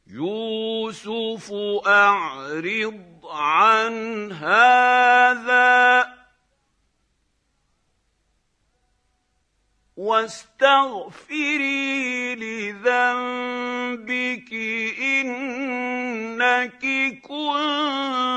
يوسف أعرض عن هذا واستغفري لذنبك إنك كنت